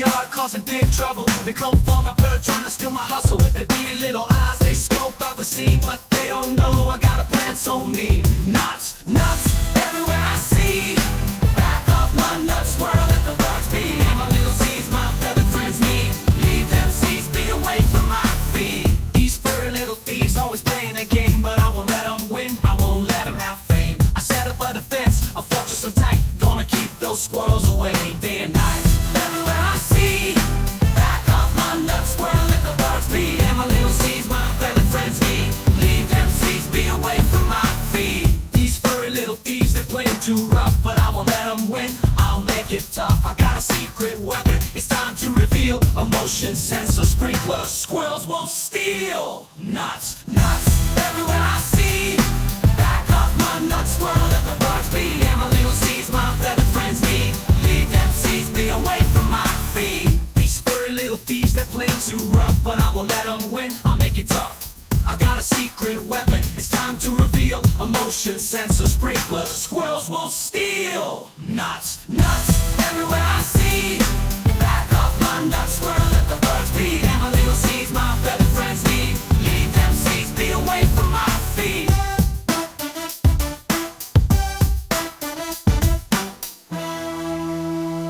backyard causing big trouble. They come for my bird trying to steal my hustle. Their beady little eyes, they scope out the scene, but they don't know I got a plan so mean. Nuts, nuts, everywhere I see. Back up my nuts, swirl at the birds beat. And my little seeds, my feathered friends need. Leave them seeds, be away from my feet. These furry little thieves always playing a game, but I won't let them win, I won't let them have fame. I set up a defense, a fortress so tight, gonna keep those squirrels away day and night. Everywhere I see, back off my nuts, swirl at the birds beat. And my little seeds, my feathered friends need. Leave them seeds, be away from my feet. These furry little thieves, they're playing too rough, but I won't let them win, I'll make it tough. I got a secret weapon, it's time to reveal. A motion sensor sprinkler, squirrels won't steal. Nuts, nuts, everywhere I see. Back off my nuts, swirl at the birds beat. And my little seeds, my feathered friends need. Leave them seeds, be away from my feet. These furry little thieves, they're playing too rough, but I won't let them win, I'll make it tough. I got a secret weapon, it's time to reveal. A motion sensor sprinkler, squirrels won't steal. Nuts, nuts,